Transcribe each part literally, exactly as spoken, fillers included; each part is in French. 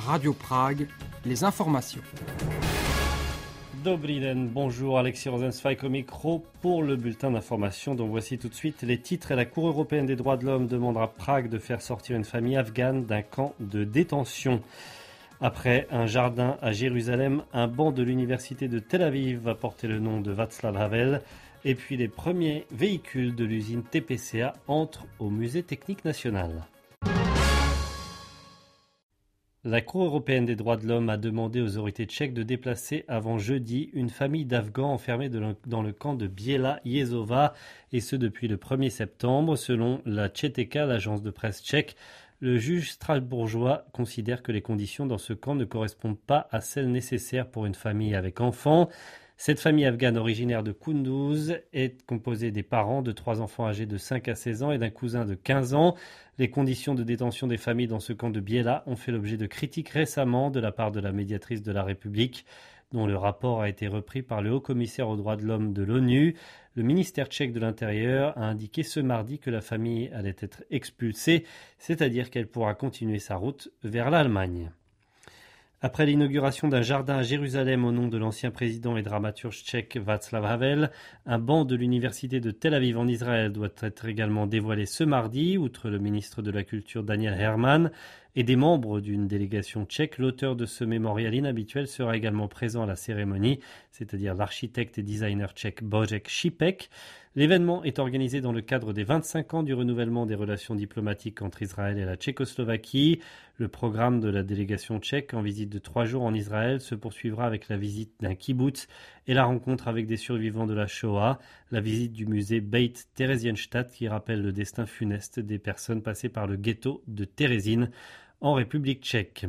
Radio Prague, les informations. Dobrý den, bonjour, Alexis Rosenzweig au micro pour le bulletin d'information. Donc voici tout de suite les titres. La Cour européenne des droits de l'homme demandera à Prague de faire sortir une famille afghane d'un camp de détention. Après un jardin à Jérusalem, un banc de l'université de Tel Aviv va porter le nom de Václav Havel. Et puis les premiers véhicules de l'usine T P C A entrent au musée technique national. La Cour européenne des droits de l'homme a demandé aux autorités tchèques de déplacer avant jeudi une famille d'Afghans enfermés de le, dans le camp de Biela Jezova, et ce depuis le premier septembre. Selon la Tchétéka, l'agence de presse tchèque, le juge strasbourgeois considère que les conditions dans ce camp ne correspondent pas à celles nécessaires pour une famille avec enfants. Cette famille afghane originaire de Kunduz est composée des parents de trois enfants âgés de cinq à seize ans et d'un cousin de quinze ans. Les conditions de détention des familles dans ce camp de Biela ont fait l'objet de critiques récemment de la part de la médiatrice de la République, dont le rapport a été repris par le haut-commissaire aux droits de l'homme de l'ONU. Le ministère tchèque de l'Intérieur a indiqué ce mardi que la famille allait être expulsée, c'est-à-dire qu'elle pourra continuer sa route vers l'Allemagne. Après l'inauguration d'un jardin à Jérusalem au nom de l'ancien président et dramaturge tchèque Václav Havel, un banc de l'université de Tel Aviv en Israël doit être également dévoilé ce mardi. Outre le ministre de la Culture Daniel Herman et des membres d'une délégation tchèque, l'auteur de ce mémorial inhabituel sera également présent à la cérémonie, c'est-à-dire l'architecte et designer tchèque Božek Šípek. L'événement est organisé dans le cadre des vingt-cinq ans du renouvellement des relations diplomatiques entre Israël et la Tchécoslovaquie. Le programme de la délégation tchèque en visite de trois jours en Israël se poursuivra avec la visite d'un kibboutz et la rencontre avec des survivants de la Shoah, la visite du musée Beit Theresienstadt qui rappelle le destin funeste des personnes passées par le ghetto de Terezín en République tchèque.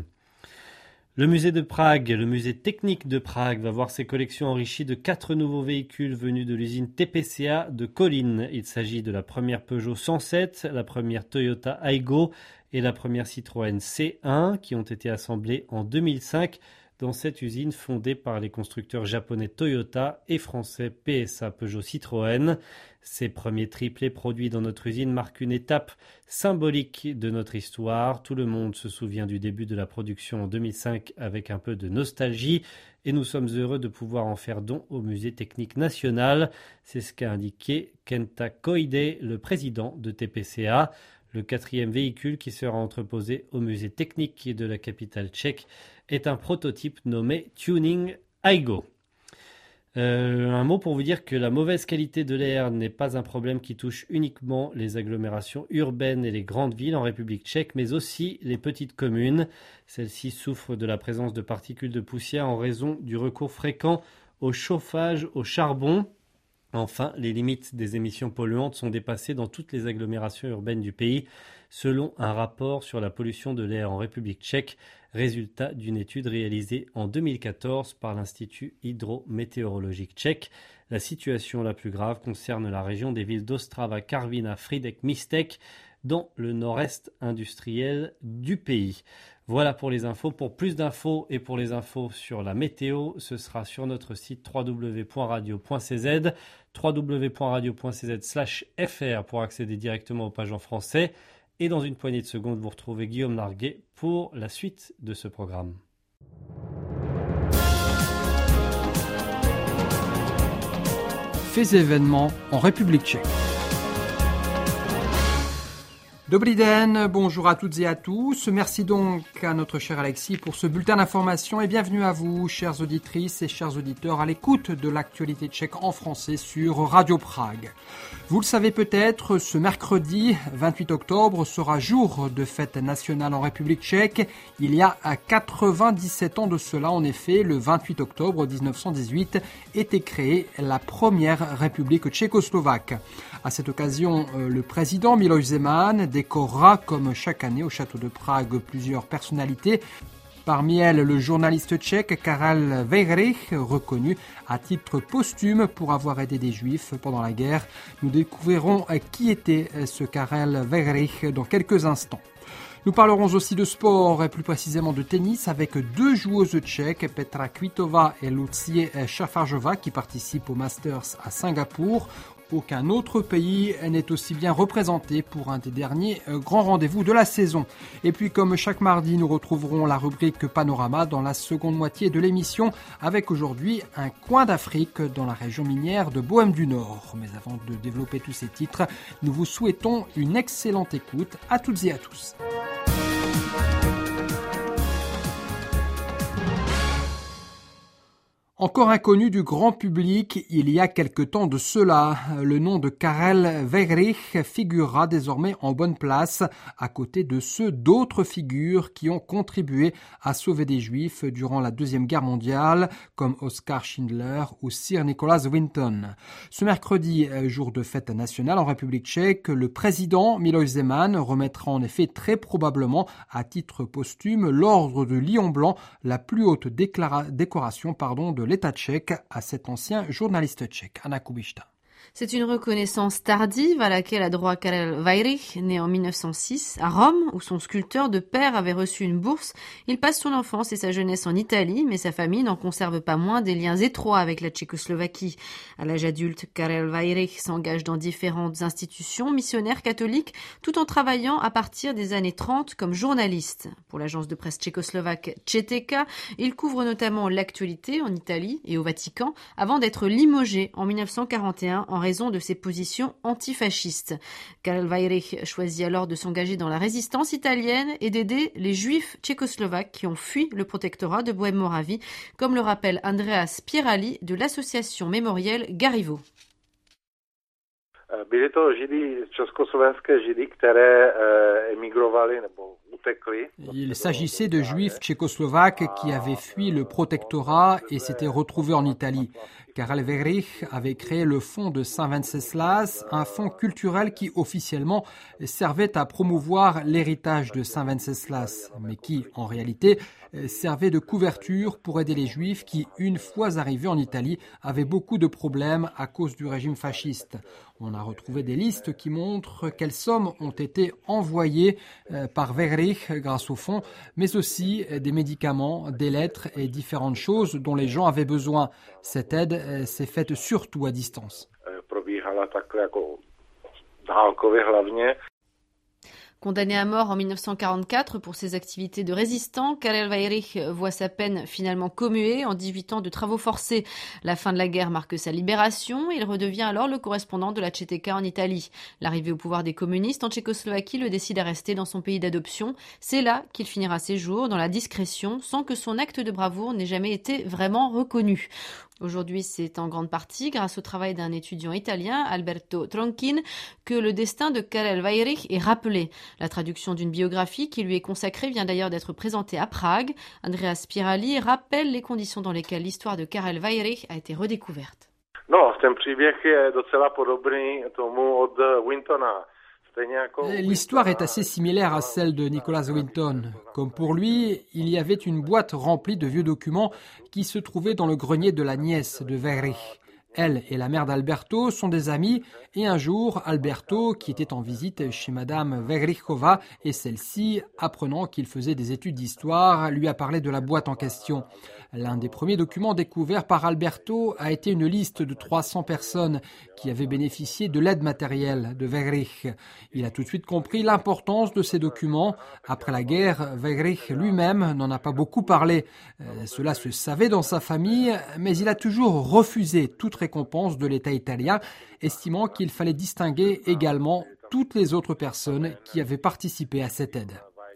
Le musée de Prague, le musée technique de Prague, va voir ses collections enrichies de quatre nouveaux véhicules venus de l'usine T P C A de Kolín. Il s'agit de la première Peugeot cent sept, la première Toyota Aygo et la première Citroën C un qui ont été assemblées en deux mille cinq dans cette usine fondée par les constructeurs japonais Toyota et français P S A Peugeot Citroën. Ces premiers triplés produits dans notre usine marquent une étape symbolique de notre histoire. Tout le monde se souvient du début de la production en deux mille cinq avec un peu de nostalgie et nous sommes heureux de pouvoir en faire don au musée technique national. C'est ce qu'a indiqué Kenta Koide, le président de T P C A. Le quatrième véhicule qui sera entreposé au musée technique de la capitale tchèque est un prototype nommé Tuning Aygo. Euh, un mot pour vous dire que la mauvaise qualité de l'air n'est pas un problème qui touche uniquement les agglomérations urbaines et les grandes villes en République tchèque, mais aussi les petites communes. Celles-ci souffrent de la présence de particules de poussière en raison du recours fréquent au chauffage au charbon. Enfin, les limites des émissions polluantes sont dépassées dans toutes les agglomérations urbaines du pays, selon un rapport sur la pollution de l'air en République tchèque, résultat d'une étude réalisée en deux mille quatorze par l'Institut hydrométéorologique tchèque. La situation la plus grave concerne la région des villes d'Ostrava, Karviná, Frýdek, Místek, dans le nord-est industriel du pays. Voilà pour les infos. Pour plus d'infos et pour les infos sur la météo, ce sera sur notre site w w w point radio point c z, w w w point radio point c z slash f r pour accéder directement aux pages en français. Et dans une poignée de secondes, vous retrouvez Guillaume Larguet pour la suite de ce programme. Faits et événements en République tchèque. Dobrý den, bonjour à toutes et à tous. Merci donc à notre cher Alexis pour ce bulletin d'information et bienvenue à vous, chères auditrices et chers auditeurs, à l'écoute de l'actualité tchèque en français sur Radio Prague. Vous le savez peut-être, ce mercredi vingt-huit octobre sera jour de fête nationale en République tchèque. Il y a quatre-vingt-dix-sept ans de cela, en effet, le vingt-huit octobre dix-neuf cent dix-huit, était créée la première République tchécoslovaque. À cette occasion, le président Miloš Zeman décorera, comme chaque année au château de Prague, plusieurs personnalités. Parmi elles, le journaliste tchèque Karel Vejrich, reconnu à titre posthume pour avoir aidé des juifs pendant la guerre. Nous découvrirons qui était ce Karel Vejrich dans quelques instants. Nous parlerons aussi de sport et plus précisément de tennis avec deux joueuses tchèques, Petra Kvitova et Lucie Šafářová, qui participent au Masters à Singapour. aucun autre pays n'est aussi bien représenté pour un des derniers grands rendez-vous de la saison. Et puis comme chaque mardi, nous retrouverons la rubrique Panorama dans la seconde moitié de l'émission avec aujourd'hui un coin d'Afrique dans la région minière de Bohême du Nord. Mais avant de développer tous ces titres, nous vous souhaitons une excellente écoute à toutes et à tous. Encore inconnu du grand public, il y a quelque temps de cela, le nom de Karel Weyrick figurera désormais en bonne place à côté de ceux d'autres figures qui ont contribué à sauver des Juifs durant la Deuxième Guerre mondiale, comme Oskar Schindler ou Sir Nicholas Winton. Ce mercredi, jour de fête nationale en République tchèque, le président Miloš Zeman remettra en effet très probablement à titre posthume l'ordre de Lion Blanc, la plus haute déclara- décoration pardon, de l'État tchèque, à cet ancien journaliste tchèque. Anna Kubišta. C'est une reconnaissance tardive à laquelle a droit Karel Weyrick, né en mille neuf cent six, à Rome, où son sculpteur de père avait reçu une bourse. Il passe son enfance et sa jeunesse en Italie, mais sa famille n'en conserve pas moins des liens étroits avec la Tchécoslovaquie. À l'âge adulte, Karel Weyrick s'engage dans différentes institutions missionnaires catholiques, tout en travaillant à partir des années trente comme journaliste. Pour l'agence de presse tchécoslovaque Četeka, il couvre notamment l'actualité en Italie et au Vatican, avant d'être limogé en mille neuf cent quarante et un en raison de ses positions antifascistes. Karel Weyrick choisit alors de s'engager dans la résistance italienne et d'aider les juifs tchécoslovaques qui ont fui le protectorat de Bohême-Moravie, comme le rappelle Andreas Pierali de l'association mémorielle Garivo. Byli to židi, československé židi, které emigrovali nebo utekli. Il s'agissait de juifs tchécoslovaques qui avaient fui le protectorat et s'étaient retrouvés en Italie. Karel Weyrick avait créé le fonds de Saint Venceslas, un fonds culturel qui officiellement servait à promouvoir l'héritage de Saint Venceslas, mais qui, en réalité, servait de couverture pour aider les Juifs qui, une fois arrivés en Italie, avaient beaucoup de problèmes à cause du régime fasciste. On a retrouvé des listes qui montrent quelles sommes ont été envoyées par Weyrick grâce au fonds, mais aussi des médicaments, des lettres et différentes choses dont les gens avaient besoin. Cette aide s'est faite surtout à distance. Condamné à mort en mille neuf cent quarante-quatre pour ses activités de résistant, Karel Weyrick voit sa peine finalement commuée en dix-huit ans de travaux forcés. La fin de la guerre marque sa libération et il redevient alors le correspondant de la Četeka en Italie. L'arrivée au pouvoir des communistes en Tchécoslovaquie le décide à rester dans son pays d'adoption. C'est là qu'il finira ses jours, dans la discrétion, sans que son acte de bravoure n'ait jamais été vraiment reconnu. Aujourd'hui, c'est en grande partie grâce au travail d'un étudiant italien, Alberto Tronkin, que le destin de Karel Weyrick est rappelé. La traduction d'une biographie qui lui est consacrée vient d'ailleurs d'être présentée à Prague. Andreas Pierali rappelle les conditions dans lesquelles l'histoire de Karel Weyrick a été redécouverte. No, ten příběh je docela podobný tomu od Wintona. L'histoire est assez similaire à celle de Nicholas Winton. Comme pour lui, il y avait une boîte remplie de vieux documents qui se trouvait dans le grenier de la nièce de Weyrick. Elle et la mère d'Alberto sont des amis et un jour, Alberto, qui était en visite chez Madame Weyrickova et celle-ci, apprenant qu'il faisait des études d'histoire, lui a parlé de la boîte en question. L'un des premiers documents découverts par Alberto a été une liste de trois cents personnes qui avaient bénéficié de l'aide matérielle de Weyrick. Il a tout de suite compris l'importance de ces documents. Après la guerre, Weyrick lui-même n'en a pas beaucoup parlé. Euh, cela se savait dans sa famille, mais il a toujours refusé toute récompense de l'État italien, estimant qu'il fallait distinguer également toutes les autres personnes qui avaient participé à cette aide.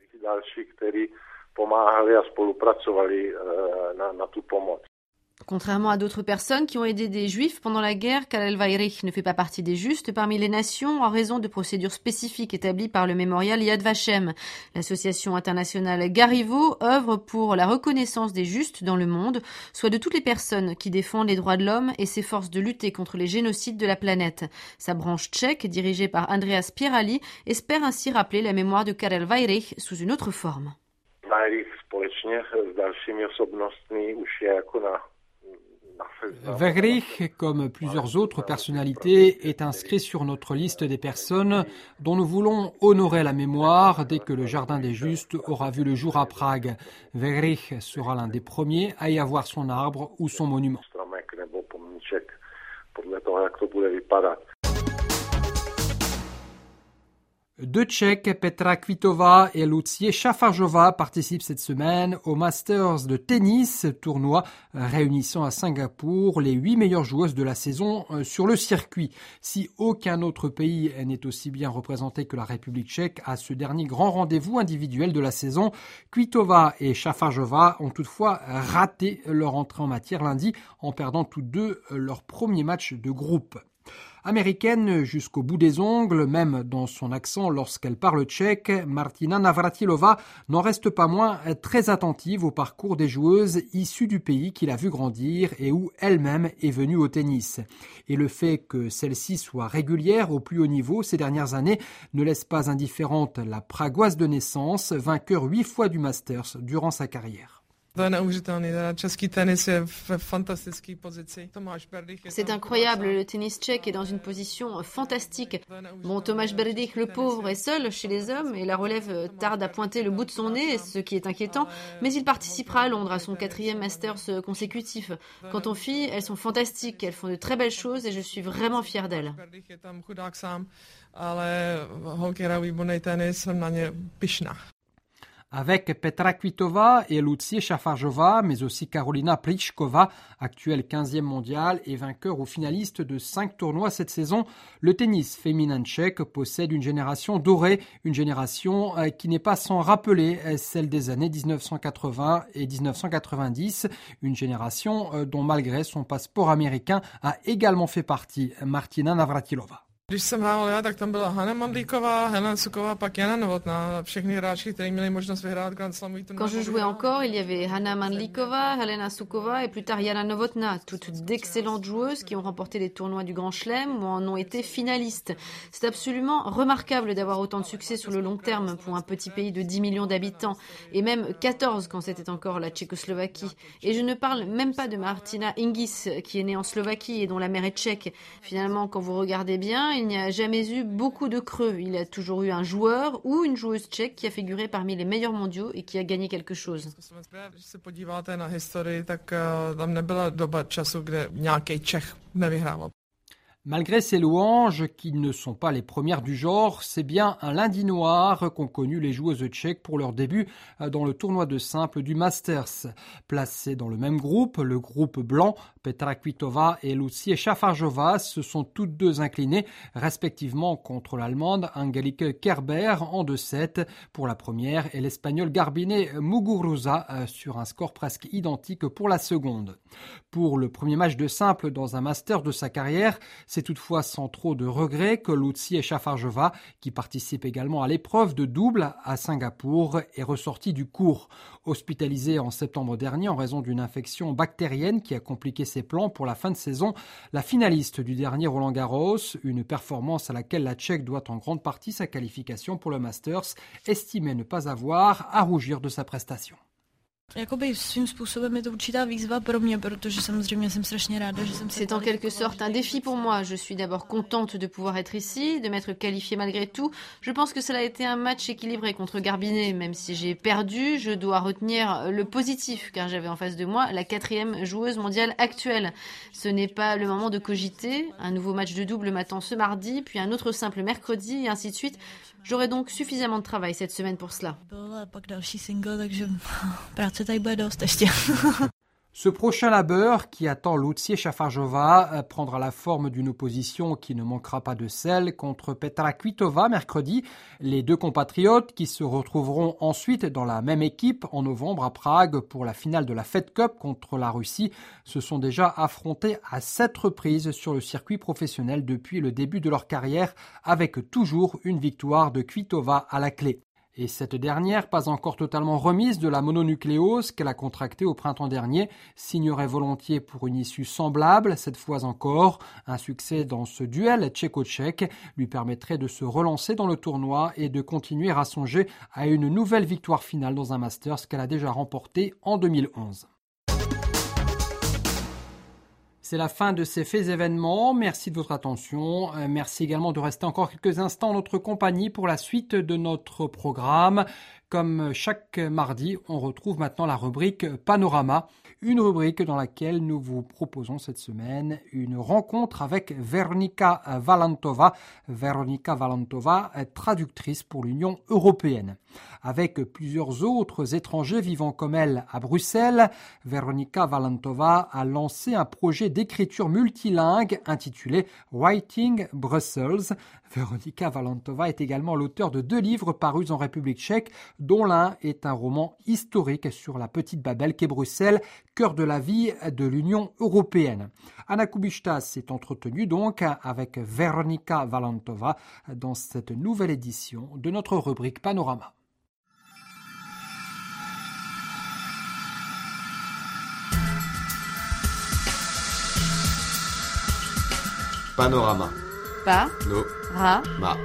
Contrairement à d'autres personnes qui ont aidé des Juifs pendant la guerre, Karel Weyrick ne fait pas partie des justes parmi les nations en raison de procédures spécifiques établies par le mémorial Yad Vashem. L'association internationale Garivo œuvre pour la reconnaissance des justes dans le monde, soit de toutes les personnes qui défendent les droits de l'homme et s'efforcent de lutter contre les génocides de la planète. Sa branche tchèque, dirigée par Andreas Pierali, espère ainsi rappeler la mémoire de Karel Weyrick sous une autre forme. Weyrick společně s dalšími osobnostmi už je jako na Weyrick, comme plusieurs autres personnalités, est inscrit sur notre liste des personnes dont nous voulons honorer la mémoire dès que le Jardin des Justes aura vu le jour à Prague. Weyrick sera l'un des premiers à y avoir son arbre ou son monument. Stromek nebo pomníček podle toho, jak to bude vypadat. Deux Tchèques, Petra Kvitova et Lucie Šafářová, participent cette semaine au Masters de tennis, tournoi réunissant à Singapour les huit meilleures joueuses de la saison sur le circuit. Si aucun autre pays n'est aussi bien représenté que la République tchèque à ce dernier grand rendez-vous individuel de la saison, Kvitova et Šafářová ont toutefois raté leur entrée en matière lundi en perdant tous deux leur premier match de groupe. Américaine jusqu'au bout des ongles, même dans son accent lorsqu'elle parle tchèque, Martina Navratilova n'en reste pas moins très attentive au parcours des joueuses issues du pays qui l'a vu grandir et où elle-même est venue au tennis. Et le fait que celle-ci soit régulière au plus haut niveau ces dernières années ne laisse pas indifférente la Pragoise de naissance, vainqueur huit fois du Masters durant sa carrière. C'est incroyable, le tennis tchèque est dans une position fantastique. Bon, Tomáš Berdych, le pauvre, est seul chez les hommes et la relève tarde à pointer le bout de son nez, ce qui est inquiétant, mais il participera à Londres à son quatrième Masters consécutif. Quant aux filles, elles sont fantastiques, elles font de très belles choses et je suis vraiment fière d'elles. Avec Petra Kvitova et Lucie Šafářová, mais aussi Karolina Plišková, actuelle quinzième mondiale et vainqueur ou finaliste de cinq tournois cette saison, le tennis féminin tchèque possède une génération dorée, une génération qui n'est pas sans rappeler celle des années dix-neuf cent quatre-vingts et dix-neuf cent quatre-vingt-dix, une génération dont malgré son passeport américain a également fait partie Martina Navratilova. Když jsem hrál já, tak tam byla Hana Mandlíková, Helena Suková, pak Jana Novotná, všechny hráčky, které měly možnost vyhrát Grand Slamový turnaj. Quand je jouais encore, il y avait Hana Mandlíková, Helena Suková et plus tard Jana Novotná, toutes d'excellentes joueuses qui ont remporté les tournois du Grand Chelem ou en ont été finalistes. C'est absolument remarquable d'avoir autant de succès sur le long terme pour un petit pays de dix millions d'habitants et même quatorze quand c'était encore la Tchécoslovaquie. Et je ne parle même pas de Martina Hingis qui est née en Slovaquie et dont la mère est tchèque. Finalement, quand vous regardez bien, il n'y a jamais eu beaucoup de creux. Il y a toujours eu un joueur ou une joueuse tchèque qui a figuré parmi les meilleurs mondiaux et qui a gagné quelque chose. Když se podíváte na historii, tak tam nebyla doba času, kde nějaký Čech nevyhrával. Malgré ces louanges, qui ne sont pas les premières du genre, c'est bien un lundi noir qu'ont connu les joueuses tchèques pour leur début dans le tournoi de simple du Masters. Placées dans le même groupe, le groupe blanc, Petra Kvitova et Lucie Šafářová se sont toutes deux inclinées, respectivement contre l'Allemande Angelique Kerber en deux sept pour la première et l'Espagnole Garbine Muguruza sur un score presque identique pour la seconde. Pour le premier match de simple dans un Masters de sa carrière, c'est toutefois sans trop de regrets que Lucie Šafářová, qui participe également à l'épreuve de double à Singapour, est ressortie du cours. Hospitalisée en septembre dernier en raison d'une infection bactérienne qui a compliqué ses plans pour la fin de saison, la finaliste du dernier Roland-Garros, une performance à laquelle la Tchèque doit en grande partie sa qualification pour le Masters, estimait ne pas avoir à rougir de sa prestation. C'est en quelque sorte un défi pour moi. Je suis d'abord contente de pouvoir être ici, de m'être qualifiée malgré tout. Je pense que cela a été un match équilibré contre Garbine. Même si j'ai perdu, je dois retenir le positif, car j'avais en face de moi la quatrième joueuse mondiale actuelle. Ce n'est pas le moment de cogiter. Un nouveau match de double m'attend ce mardi, puis un autre simple mercredi, et ainsi de suite. J'aurai donc suffisamment de travail cette semaine pour cela. Ce prochain labeur qui attend Lucie Šafářová prendra la forme d'une opposition qui ne manquera pas de sel contre Petra Kvitova mercredi. Les deux compatriotes qui se retrouveront ensuite dans la même équipe en novembre à Prague pour la finale de la Fed Cup contre la Russie se sont déjà affrontés à sept reprises sur le circuit professionnel depuis le début de leur carrière avec toujours une victoire de Kvitova à la clé. Et cette dernière, pas encore totalement remise de la mononucléose qu'elle a contractée au printemps dernier, signerait volontiers pour une issue semblable, cette fois encore. Un succès dans ce duel tchéco-tchèque lui permettrait de se relancer dans le tournoi et de continuer à songer à une nouvelle victoire finale dans un Masters qu'elle a déjà remporté en deux mille onze. C'est la fin de ces faits événements. Merci de votre attention. Merci également de rester encore quelques instants en notre compagnie pour la suite de notre programme. Comme chaque mardi, on retrouve maintenant la rubrique Panorama, une rubrique dans laquelle nous vous proposons cette semaine une rencontre avec Veronika Valantova. Veronika Valantova est traductrice pour l'Union européenne. Avec plusieurs autres étrangers vivant comme elle à Bruxelles, Veronika Valantova a lancé un projet d'écriture multilingue intitulé Writing Brussels. Veronika Valantova est également l'auteur de deux livres parus en République tchèque, dont l'un est un roman historique sur la petite Babel qu'est Bruxelles, cœur de la vie de l'Union européenne. Anna Kubishtas s'est entretenue donc avec Veronika Valantova dans cette nouvelle édition de notre rubrique Panorama. Panorama. Pa. No. Ra. Ma.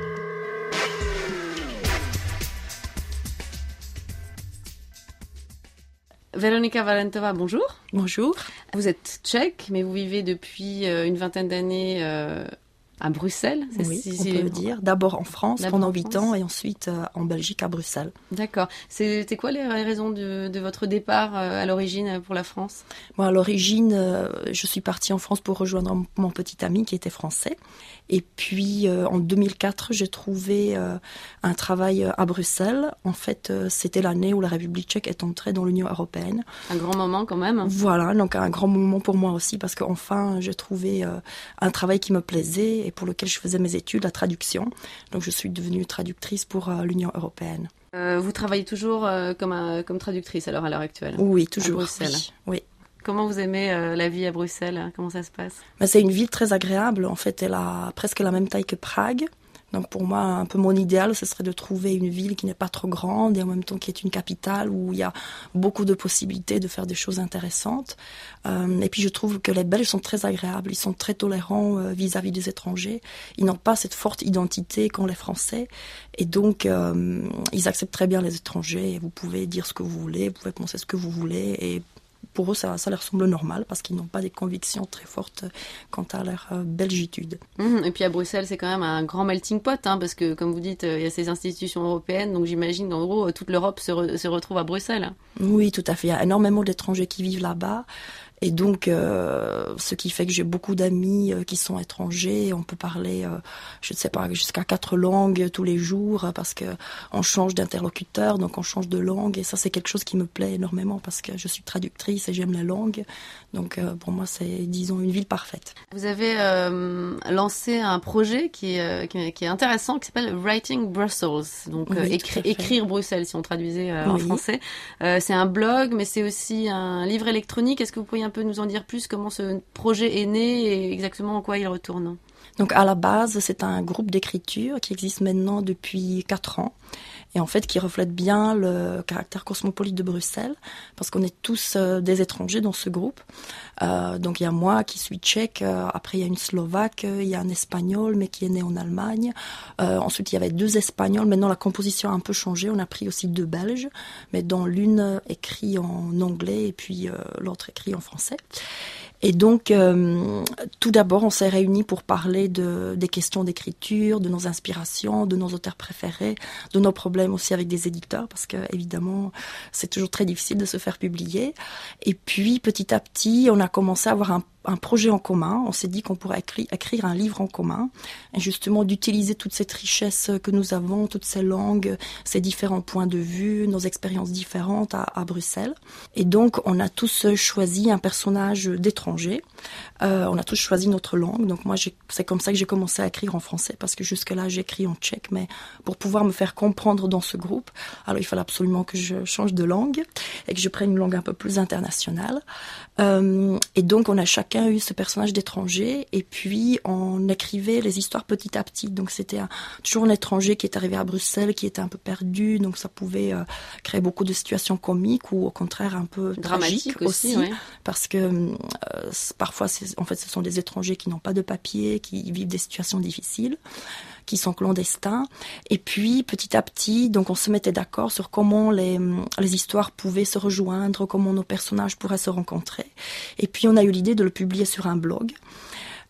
Veronika Valantova, bonjour. Bonjour. Vous êtes tchèque, mais vous vivez depuis euh, une vingtaine d'années euh, à Bruxelles. C'est oui, si, on si, peut le dire. D'abord en France D'abord pendant en huit France. ans et ensuite euh, en Belgique à Bruxelles. D'accord. C'était quoi les raisons de, de votre départ euh, à l'origine pour la France ? Moi, à l'origine, euh, je suis partie en France pour rejoindre mon petit ami qui était français. Et puis, euh, en deux mille quatre, j'ai trouvé euh, un travail à Bruxelles. En fait, euh, c'était l'année où la République tchèque est entrée dans l'Union européenne. Un grand moment quand même. Voilà, donc un grand moment pour moi aussi parce qu'enfin, j'ai trouvé euh, un travail qui me plaisait et pour lequel je faisais mes études, la traduction. Donc, je suis devenue traductrice pour euh, l'Union européenne. Euh, vous travaillez toujours euh, comme, un, comme traductrice alors à l'heure actuelle ? Oui, toujours. À Bruxelles. Oui. oui. Comment vous aimez euh, la vie à Bruxelles ? Comment ça se passe ? Ben, c'est une ville très agréable. En fait, elle a presque la même taille que Prague. Donc pour moi, un peu mon idéal, ce serait de trouver une ville qui n'est pas trop grande et en même temps qui est une capitale où il y a beaucoup de possibilités de faire des choses intéressantes. Euh, et puis je trouve que les Belges sont très agréables. Ils sont très tolérants euh, vis-à-vis des étrangers. Ils n'ont pas cette forte identité qu'ont les Français. Et donc, euh, ils acceptent très bien les étrangers. Et vous pouvez dire ce que vous voulez, vous pouvez penser ce que vous voulez. Et pour eux, ça, ça leur semble normal parce qu'ils n'ont pas des convictions très fortes quant à leur euh, belgitude. Mmh, et puis à Bruxelles, c'est quand même un grand melting pot, hein, parce que comme vous dites, il y a ces institutions européennes, donc j'imagine qu'en gros, toute l'Europe se, re, se retrouve à Bruxelles. Oui, tout à fait. Il y a énormément d'étrangers qui vivent là-bas. Et donc, euh, ce qui fait que j'ai beaucoup d'amis euh, qui sont étrangers. On peut parler, euh, je ne sais pas, jusqu'à quatre langues tous les jours parce que on change d'interlocuteur, donc on change de langue. Et ça, c'est quelque chose qui me plaît énormément parce que je suis traductrice et j'aime les langues. Donc, euh, pour moi, c'est, disons, une ville parfaite. Vous avez euh, lancé un projet qui est, qui est, qui est intéressant, qui s'appelle Writing Brussels. Donc, oui, euh, écri- écrire Bruxelles, si on traduisait euh, oui. en français. Euh, c'est un blog, mais c'est aussi un livre électronique. Est-ce que vous pourriez un peu nous en dire plus comment ce projet est né et exactement en quoi il retourne ? Donc à la base, c'est un groupe d'écriture qui existe maintenant depuis quatre ans et en fait qui reflète bien le caractère cosmopolite de Bruxelles parce qu'on est tous euh, des étrangers dans ce groupe. Euh, donc il y a moi qui suis tchèque, euh, après il y a une Slovaque, il y a un Espagnol mais qui est né en Allemagne. Euh, ensuite il y avait deux Espagnols, maintenant la composition a un peu changé, on a pris aussi deux Belges, mais dont l'une écrit en anglais et puis euh, l'autre écrit en français. Et donc, euh, tout d'abord, on s'est réunis pour parler de, des questions d'écriture, de nos inspirations, de nos auteurs préférés, de nos problèmes aussi avec des éditeurs, parce que évidemment, c'est toujours très difficile de se faire publier. Et puis, petit à petit, on a commencé à avoir un un projet en commun. On s'est dit qu'on pourrait écrire, écrire un livre en commun et justement d'utiliser toute cette richesse que nous avons, toutes ces langues, ces différents points de vue, nos expériences différentes à, à Bruxelles. Et donc, on a tous choisi un personnage d'étranger. Euh, on a tous choisi notre langue. Donc moi, j'ai, c'est comme ça que j'ai commencé à écrire en français parce que jusque-là, j'écris en tchèque. Mais pour pouvoir me faire comprendre dans ce groupe, alors il fallait absolument que je change de langue et que je prenne une langue un peu plus internationale. Euh, et donc, on a chacun eu ce personnage d'étranger et puis on écrivait les histoires petit à petit. Donc c'était un, toujours un étranger qui est arrivé à Bruxelles, qui était un peu perdu, donc ça pouvait euh, créer beaucoup de situations comiques ou au contraire un peu dramatiques tragiques aussi, aussi ouais. Parce que euh, parfois c'est, en fait ce sont des étrangers qui n'ont pas de papier, qui vivent des situations difficiles, qui sont clandestins. Et puis, petit à petit, donc on se mettait d'accord sur comment les, les histoires pouvaient se rejoindre, comment nos personnages pourraient se rencontrer. Et puis, on a eu l'idée de le publier sur un blog.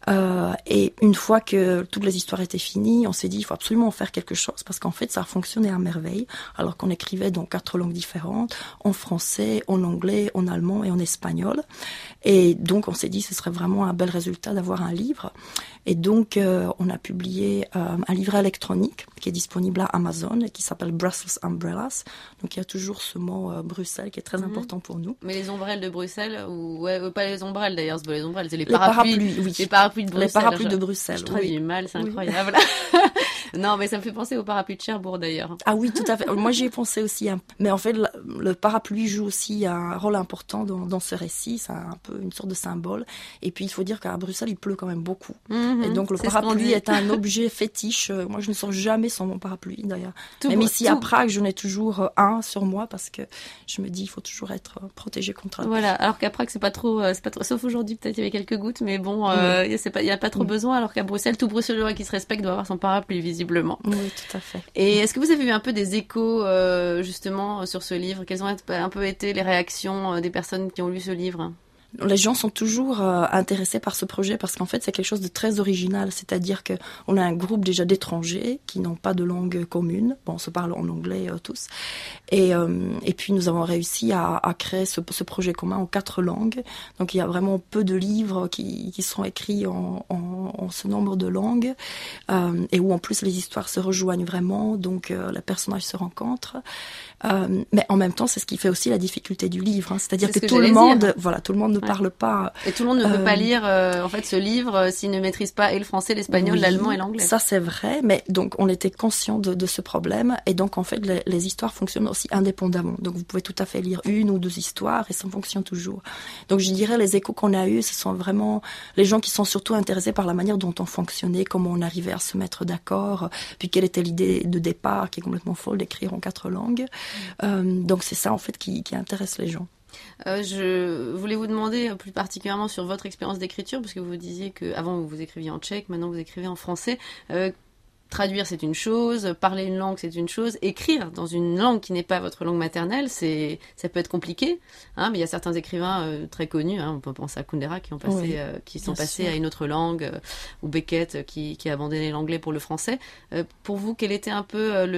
Euh, et une fois que toutes les histoires étaient finies, on s'est dit il faut absolument en faire quelque chose parce qu'en fait ça a fonctionné à merveille alors qu'on écrivait dans quatre langues différentes, en français, en anglais, en allemand et en espagnol. Et donc on s'est dit ce serait vraiment un bel résultat d'avoir un livre. Et donc euh, on a publié euh, un livret électronique qui est disponible à Amazon et qui s'appelle Brussels Umbrellas. Donc il y a toujours ce mot euh, Bruxelles qui est très mm-hmm. important pour nous. Mais les ombrelles de Bruxelles, ou ouais, pas les ombrelles d'ailleurs, c'est pas les ombrelles, c'est les, les parapluies. parapluies oui. Les parapluies de Bruxelles. Les parapluies de Bruxelles. Je traduis oui. mal, c'est incroyable. Oui. Non, mais ça me fait penser aux parapluies de Cherbourg d'ailleurs. Ah oui, tout à fait. Moi j'y ai pensé aussi. Hein. Mais en fait, le, le parapluie joue aussi un rôle important dans, dans ce récit. C'est un peu une sorte de symbole. Et puis il faut dire qu'à Bruxelles, il pleut quand même beaucoup. Mm-hmm. Et donc le c'est parapluie est un objet fétiche. Moi je ne sors jamais sans mon parapluie d'ailleurs. Tout Même beau, ici tout... à Prague, j'en ai toujours un sur moi parce que je me dis il faut toujours être protégé contre. Voilà. Alors qu'à Prague c'est pas trop, c'est pas trop. Sauf aujourd'hui peut-être il y avait quelques gouttes, mais bon, euh, oui. c'est pas, il y a pas trop oui. besoin. Alors qu'à Bruxelles, tout Bruxellois qui se respecte doit avoir son parapluie visiblement. Oui, tout à fait. Et est-ce que vous avez eu un peu des échos euh, justement sur ce livre? Quelles ont un peu été les réactions des personnes qui ont lu ce livre? Les gens sont toujours euh, intéressés par ce projet parce qu'en fait c'est quelque chose de très original, c'est-à-dire que on a un groupe déjà d'étrangers qui n'ont pas de langue commune, bon on se parle en anglais euh, tous, et euh, et puis nous avons réussi à, à créer ce, ce projet commun en quatre langues, donc il y a vraiment peu de livres qui qui sont écrits en, en, en ce nombre de langues euh, et où en plus les histoires se rejoignent vraiment, donc euh, les personnages se rencontrent. Euh, mais en même temps, c'est ce qui fait aussi la difficulté du livre, hein. C'est-à-dire c'est que, que tout le monde, dire. voilà, tout le monde ne ouais. parle pas. Et tout le monde ne euh, peut pas lire, euh, en fait, ce livre euh, s'il ne maîtrise pas et le français, l'espagnol, oui, l'allemand et l'anglais. Ça, c'est vrai, mais donc on était conscient de, de ce problème, et donc en fait, les, les histoires fonctionnent aussi indépendamment. Donc vous pouvez tout à fait lire une ou deux histoires et ça fonctionne toujours. Donc je dirais les échos qu'on a eus, ce sont vraiment les gens qui sont surtout intéressés par la manière dont on fonctionnait, comment on arrivait à se mettre d'accord, puis quelle était l'idée de départ qui est complètement folle d'écrire en quatre langues. Mmh. Euh, Donc c'est ça en fait qui, qui intéresse les gens. Euh, je voulais vous demander plus particulièrement sur votre expérience d'écriture, parce que vous disiez qu'avant vous écriviez en tchèque, maintenant vous écrivez en français. Euh, traduire c'est une chose, parler une langue c'est une chose, écrire dans une langue qui n'est pas votre langue maternelle, c'est ça peut être compliqué. Hein, mais il y a certains écrivains euh, très connus, hein, on peut penser à Kundera qui ont passé, oui, euh, qui sont passés sûr. à une autre langue, euh, ou Beckett euh, qui, qui a abandonné l'anglais pour le français. Euh, pour vous, quel était un peu euh,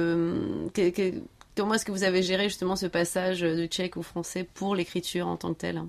le que, que, comment est-ce que vous avez géré justement ce passage de tchèque au français pour l'écriture en tant que telle?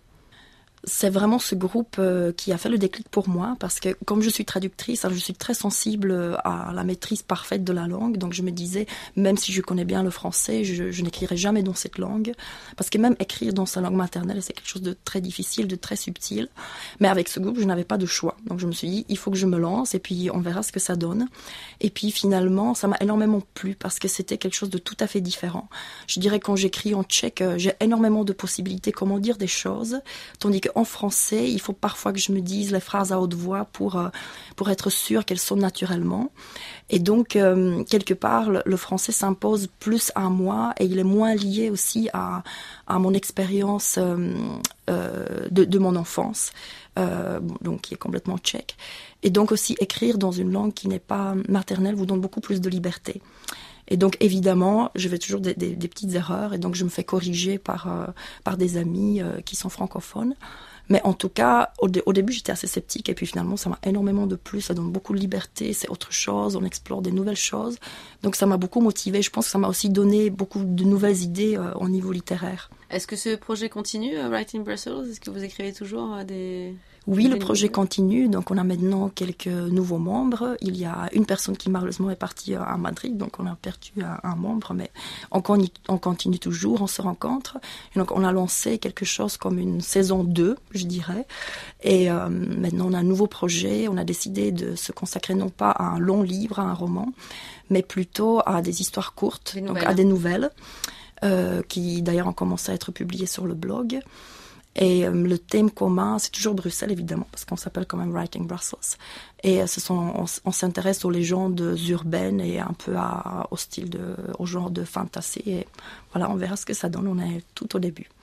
C'est vraiment ce groupe euh, qui a fait le déclic pour moi, parce que comme je suis traductrice, alors je suis très sensible à la maîtrise parfaite de la langue, donc je me disais, même si je connais bien le français, je, je n'écrirai jamais dans cette langue, parce que même écrire dans sa langue maternelle, c'est quelque chose de très difficile, de très subtil, mais avec ce groupe, je n'avais pas de choix, donc je me suis dit, il faut que je me lance, et puis on verra ce que ça donne, et puis finalement, ça m'a énormément plu, parce que c'était quelque chose de tout à fait différent. Je dirais quand j'écris en tchèque, j'ai énormément de possibilités, comment dire des choses, tandis que en français, il faut parfois que je me dise les phrases à haute voix pour, euh, pour être sûre qu'elles sonnent naturellement. Et donc, euh, quelque part, le, le français s'impose plus à moi et il est moins lié aussi à, à mon expérience euh, euh, de, de mon enfance, euh, donc qui est complètement tchèque. Et donc aussi, écrire dans une langue qui n'est pas maternelle vous donne beaucoup plus de liberté. Et donc, évidemment, je fais toujours des, des, des petites erreurs et donc je me fais corriger par, euh, par des amis euh, qui sont francophones. Mais en tout cas, au, dé- au début, j'étais assez sceptique et puis finalement, ça m'a énormément de plus. Ça donne beaucoup de liberté, c'est autre chose, on explore des nouvelles choses. Donc, ça m'a beaucoup motivée. Je pense que ça m'a aussi donné beaucoup de nouvelles idées euh, au niveau littéraire. Est-ce que ce projet continue, uh, Writing Brussels? Est-ce que vous écrivez toujours uh, des... Oui, le projet continue, donc on a maintenant quelques nouveaux membres. Il y a une personne qui malheureusement est partie à Madrid, donc on a perdu un, un membre, mais on, con- on continue toujours, on se rencontre. Et donc on a lancé quelque chose comme une saison deux, je dirais. Et euh, maintenant on a un nouveau projet, on a décidé de se consacrer non pas à un long livre, à un roman, mais plutôt à des histoires courtes, donc à des nouvelles, euh, qui d'ailleurs ont commencé à être publiées sur le blog. Et euh, le thème commun, c'est toujours Bruxelles, évidemment, parce qu'on s'appelle quand même Writing Brussels. Et euh, ce sont, on, on s'intéresse aux légendes urbaines et un peu à, au style, de, au genre de fantasy. Et voilà, on verra ce que ça donne, on est tout au début.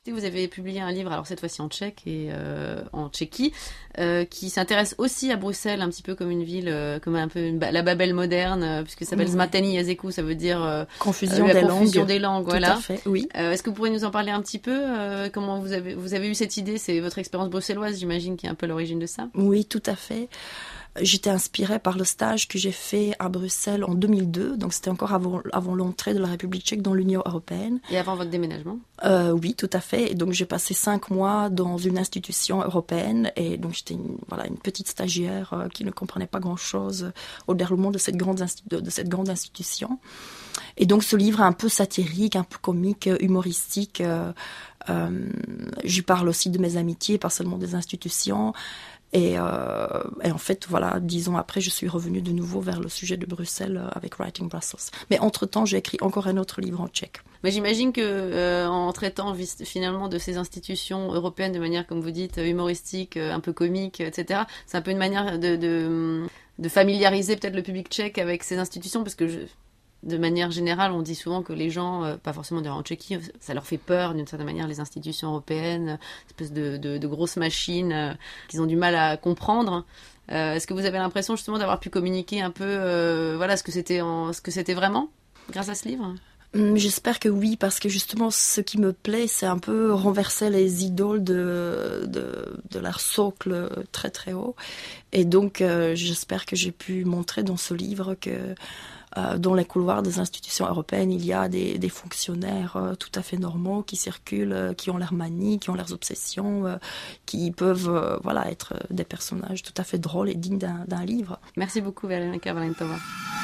Vous avez publié un livre, alors cette fois-ci en tchèque et euh, en Tchéquie, euh, qui s'intéresse aussi à Bruxelles, un petit peu comme une ville, euh, comme un peu une ba- la Babel moderne, euh, puisque ça s'appelle mmh. Zmateni Jeziku, ça veut dire euh, confusion, euh, des, la confusion langues. des langues. Tout Voilà. à fait, oui. Euh, est-ce que vous pourriez nous en parler un petit peu euh, Comment vous avez vous avez eu cette idée? C'est votre expérience bruxelloise, j'imagine, qui est un peu l'origine de ça. Oui, tout à fait. J'étais inspirée par le stage que j'ai fait à Bruxelles en deux mille deux, donc c'était encore avant, avant l'entrée de la République tchèque dans l'Union européenne. Et avant votre déménagement? euh, Oui, tout à fait. Et donc j'ai passé cinq mois dans une institution européenne, et donc j'étais une, voilà, une petite stagiaire euh, qui ne comprenait pas grand-chose au déroulement de cette grande, institu- de cette grande institution. Et donc ce livre est un peu satirique, un peu comique, humoristique. Euh, euh, j'y parle aussi de mes amitiés, pas seulement des institutions. Et, euh, et en fait, voilà, dix ans après, je suis revenue de nouveau vers le sujet de Bruxelles avec Writing Brussels. Mais entre-temps, j'ai écrit encore un autre livre en tchèque. Mais j'imagine que euh, en traitant finalement de ces institutions européennes de manière, comme vous dites, humoristique, un peu comique, et cetera, c'est un peu une manière de, de, de familiariser peut-être le public tchèque avec ces institutions, parce que je... de manière générale, on dit souvent que les gens, euh, pas forcément d'ailleurs en Tchéquie, ça leur fait peur d'une certaine manière, les institutions européennes, une espèce de, de, de grosses machines euh, qu'ils ont du mal à comprendre. Euh, est-ce que vous avez l'impression justement d'avoir pu communiquer un peu euh, voilà, ce que c'était en, ce que c'était vraiment grâce à ce livre? J'espère que oui, parce que justement, ce qui me plaît, c'est un peu renverser les idoles de, de, de leur socle très très haut. Et donc, euh, j'espère que j'ai pu montrer dans ce livre que Euh, dans les couloirs des institutions européennes, il y a des, des fonctionnaires euh, tout à fait normaux qui circulent, euh, qui ont leurs manies, qui ont leurs obsessions, euh, qui peuvent euh, voilà, être des personnages tout à fait drôles et dignes d'un, d'un livre. Merci beaucoup, Veronika Valentova.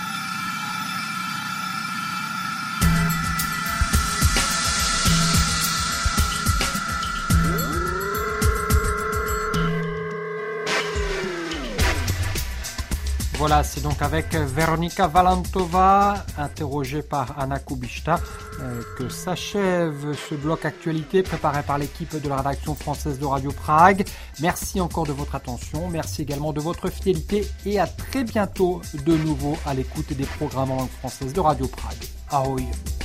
Voilà, c'est donc avec Veronika Valentova, interrogée par Anna Kubishta, euh, que s'achève ce bloc actualité préparé par l'équipe de la rédaction française de Radio Prague. Merci encore de votre attention, merci également de votre fidélité et à très bientôt de nouveau à l'écoute des programmes en langue française de Radio Prague. Ahoj!